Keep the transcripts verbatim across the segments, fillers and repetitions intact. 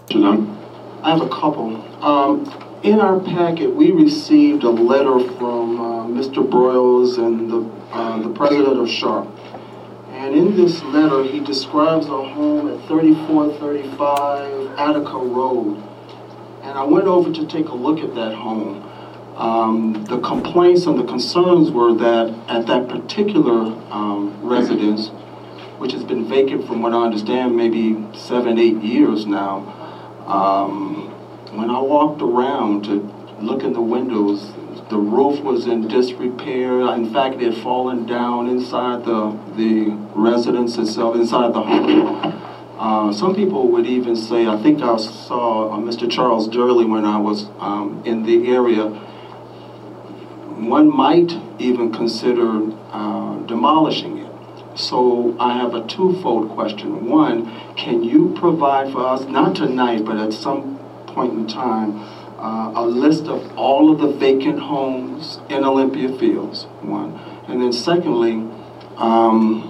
To them. I have a couple. Um, in our packet, we received a letter from uh, Mister Broyles and the, uh, the president of Sharp. And in this letter, he describes a home at thirty-four thirty-five Attica Road. And I went over to take a look at that home. Um, the complaints and the concerns were that at that particular um, residence, which has been vacant from what I understand, maybe seven, eight years now, um, when I walked around to look in the windows, the roof was in disrepair. In fact, it had fallen down inside the, the residence itself, inside the home. Uh, some people would even say, I think I saw uh, Mister Charles Durley when I was um, in the area, one might even consider uh, demolishing it. So I have a twofold question. One, can you provide for us, not tonight, but at some point in time, uh, a list of all of the vacant homes in Olympia Fields, one. And then secondly, um,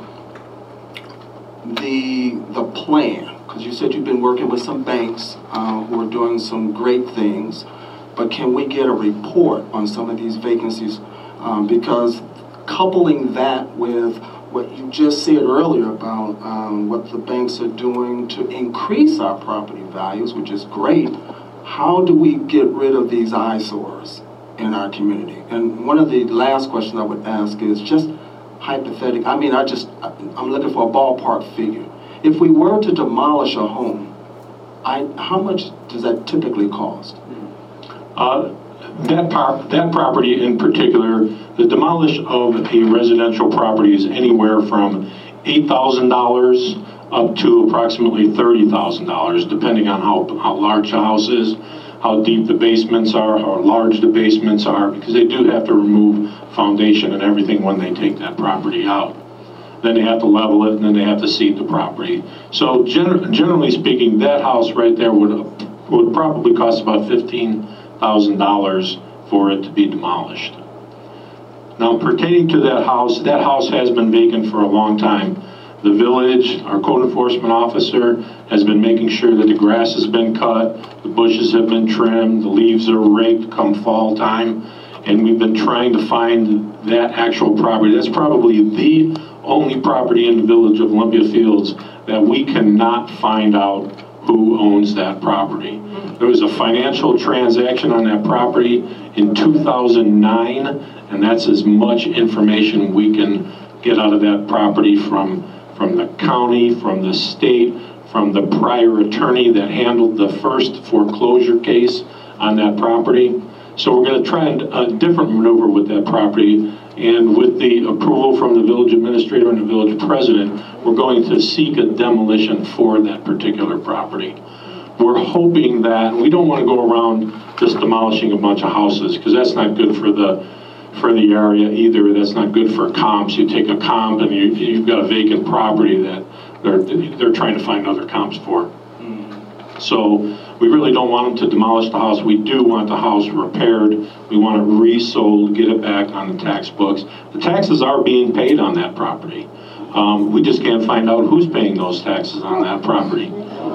the, the plan, because you said you've been working with some banks uh, who are doing some great things, but can we get a report on some of these vacancies? Um, because coupling that with what you just said earlier about um, what the banks are doing to increase our property values, which is great, how do we get rid of these eyesores in our community? And one of the last questions I would ask is just hypothetical. I mean, I just, I'm looking for a ballpark figure. If we were to demolish a home, I, how much does that typically cost? Uh, that, par that property in particular, the demolish of a residential property is anywhere from eight thousand dollars up to approximately thirty thousand dollars, depending on how, how large the house is, how deep the basements are, how large the basements are, because they do have to remove foundation and everything when they take that property out. Then they have to level it, and then they have to seed the property. So gener generally speaking, that house right there would, would probably cost about fifteen thousand dollars for it to be demolished. Now, pertaining to that house, that house has been vacant for a long time. The village, our code enforcement officer, has been making sure that the grass has been cut, the bushes have been trimmed, the leaves are raked come fall time, and we've been trying to find that actual property. That's probably the only property in the village of Olympia Fields that we cannot find out who owns that property. There was a financial transaction on that property in two thousand nine, and that's as much information we can get out of that property from, from the county, from the state, from the prior attorney that handled the first foreclosure case on that property. So we're going to try a different maneuver with that property, and with the approval from the village administrator and the village president, we're going to seek a demolition for that particular property. We're hoping that, we don't want to go around just demolishing a bunch of houses, because that's not good for the for the area either. That's not good for comps. You take a comp and you, you've got a vacant property that they're, they're trying to find other comps for. Mm. So we really don't want them to demolish the house. We do want the house repaired. We want it resold, get it back on the tax books. The taxes are being paid on that property. Um, we just can't find out who's paying those taxes on that property.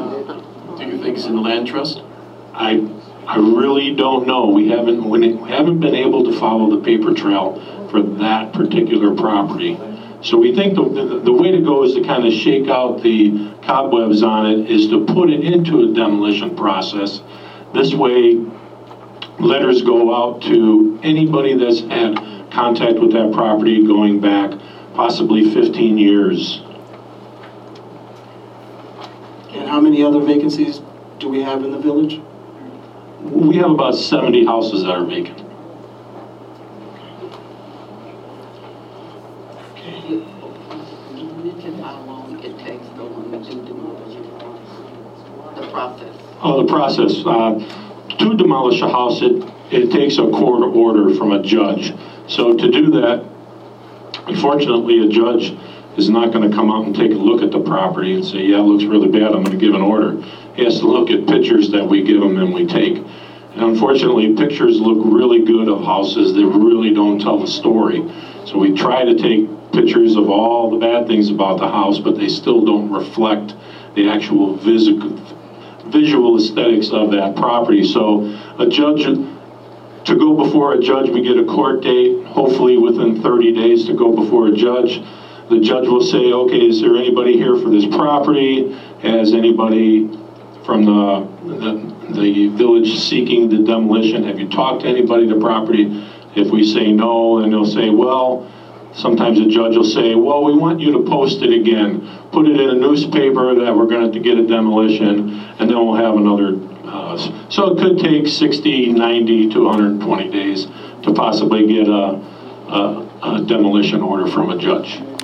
Do you think it's in the land trust? I I really don't know. We haven't we haven't been able to follow the paper trail for that particular property. So we think the, the, the way to go is to kind of shake out the cobwebs on it, is to put it into a demolition process. This way, letters go out to anybody that's had contact with that property going back possibly fifteen years. And how many other vacancies do we have in the village? We have about seventy houses that are vacant. You mentioned how long it takes though when we do demolish the process. Oh, the process. Uh, to demolish a house, it, it takes a court order from a judge. So to do that, unfortunately, a judge is not going to come out and take a look at the property and say, yeah, it looks really bad, I'm going to give an order. He has to look at pictures that we give him and we take. And unfortunately, pictures look really good of houses that really don't tell the story. So we try to take pictures of all the bad things about the house, but they still don't reflect the actual physical, visual aesthetics of that property. So a judge, to go before a judge, we get a court date, hopefully within thirty days to go before a judge. The judge will say, okay, is there anybody here for this property? Has anybody from the, the, the village seeking the demolition, have you talked to anybody at the property? If we say no, then they'll say, well, sometimes a judge will say, well, we want you to post it again. Put it in a newspaper that we're going to get a demolition, and then we'll have another. Uh, so it could take sixty, ninety to one hundred twenty days to possibly get a, a, a demolition order from a judge.